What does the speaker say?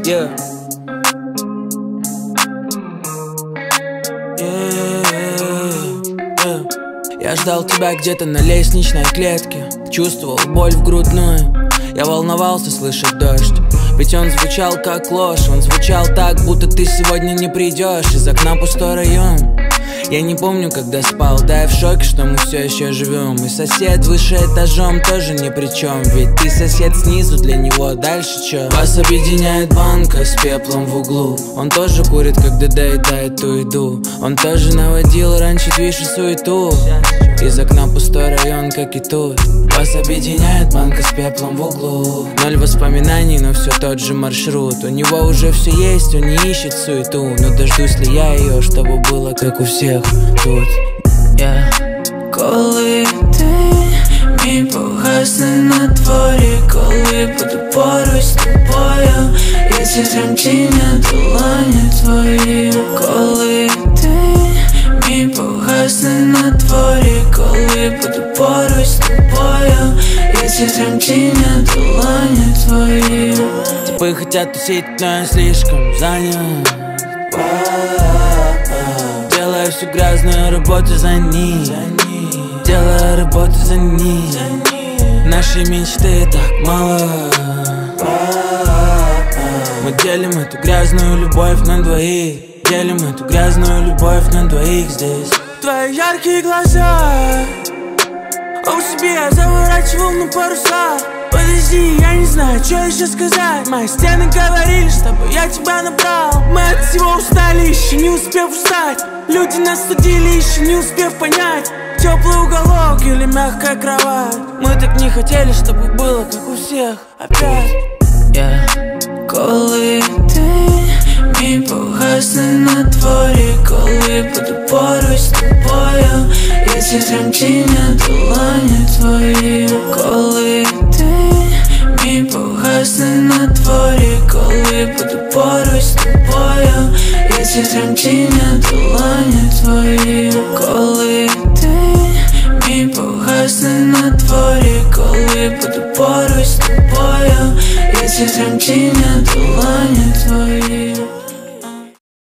Yeah. Я ждал тебя где-то на лестничной клетке, чувствовал боль в грудную. Я волновался слышать дождь, ведь он звучал как ложь. Он звучал так, будто ты сегодня не придешь. Из окна пустой район. Я не помню, когда спал, да я в шоке, что мы все еще живем. И сосед выше этажом тоже ни при чем, ведь ты сосед снизу, для него дальше чё? Вас объединяет банка с пеплом в углу. Он тоже курит, когда доедает ту еду. Он тоже наводил раньше движ и суету. Из окна пустой район, как и тут. Вас объединяет банка с пеплом в углу. Ноль воспоминаний, но все тот же маршрут. У него уже все есть, он не ищет суету. Но дождусь ли я ее, чтобы было как у всех тут. Коли ти мій погасне на дворі, коли буду поруч з тобою, і ці тремтіння долоні твої. Коли ти мій погасне на дворі, коли буду поруч з тобою, і ці тремтіння долоні твої. Типы хотят тусить, но я слишком занят. Делаю всю грязную работу за них, делаю работу за них. Нашей мечты так мало. Мы делим эту грязную любовь на двоих, делим эту грязную любовь на двоих здесь. Твои яркие глаза, у себя я заворачивал на паруса. Подожди, я не знаю, что еще сказать. Мои стены говорили, чтобы я тебя набрал. Мы от всего устали, еще не успев устать. Люди нас судили, еще не успев понять. Теплый уголок или мягкая кровать. Мы так не хотели, чтобы было как у всех опять. Коли ти мій погасне на дворі, коли буду поруч з тобою, і ці тремтіння долоні твої. Коли ти мій погасне на дворі, коли буду поруч з тобою, і ці тремтіння долоні твої. Коли ти мій погасне на дворі, коли буду поруч з тобою, і ці тремтіння долоні